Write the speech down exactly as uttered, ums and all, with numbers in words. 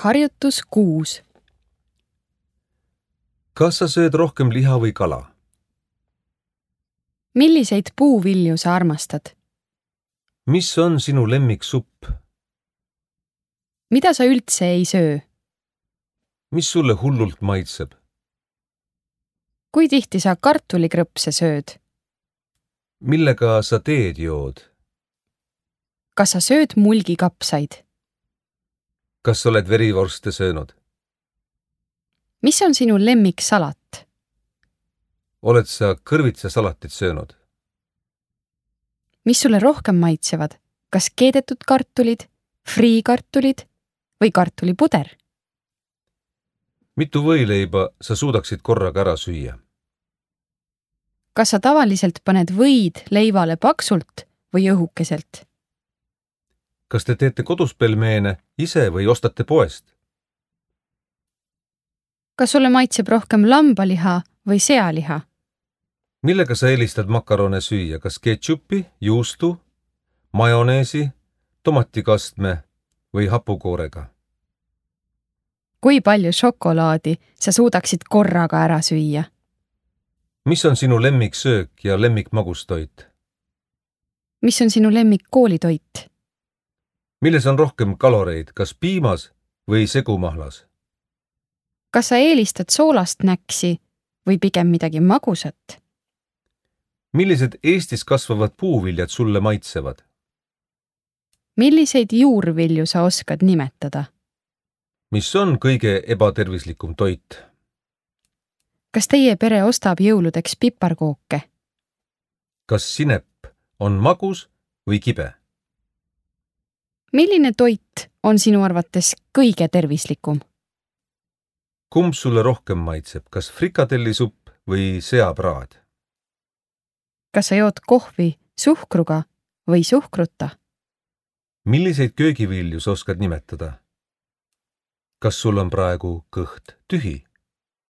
Harjutus kuus. Kas sa sööd rohkem liha või kala? Milliseid puuvilju sa armastad? Mis on sinu lemmiksupp? Mida sa üldse ei söö? Mis sulle hullult maitseb? Kui tihti sa kartulikrõpse sööd? Millega sa teed jood? Kas sa sööd mulgikapsaid? Kas sa oled verivorste söönud? Mis on sinu lemmiksalat? Oled sa kõrvitsasalatit söönud? Mis sulle rohkem maitsevad? Kas keedetud kartulid, friikartulid või kartulipuder? Mitu võileiba sa suudaksid korraga ära süüa? Kas sa tavaliselt paned võid leivale paksult või õhukeselt? Kas te teete kodus pelmeene ise või ostate poest? Kas sulle maitseb rohkem lambaliha või sealiha? Millega sa eelistad makarone süüa? Kas ketšupi, juustu, majoneesi, tomatikastme või hapukoorega? Kui palju šokolaadi sa suudaksid korraga ära süüa? Mis on sinu lemmiksöök ja lemmikmagustoit? Mis on sinu lemmik koolitoit? Milles on rohkem kaloreid, kas piimas või segumahlas? Kas sa eelistad soolast näksi või pigem midagi magusat? Millised Eestis kasvavad puuviljad sulle maitsevad? Milliseid juurvilju sa oskad nimetada? Mis on kõige ebatervislikum toit? Kas teie pere ostab jõuludeks piparkooke? Kas sinep on magus või kibe? Milline toit on sinu arvates kõige tervislikum? Kumb sulle rohkem maitseb, kas frikadellisupp või seapraad? Kas sa jood kohvi suhkruga või suhkruta? Milliseid köögivilju sa oskad nimetada? Kas sul on praegu kõht tühi?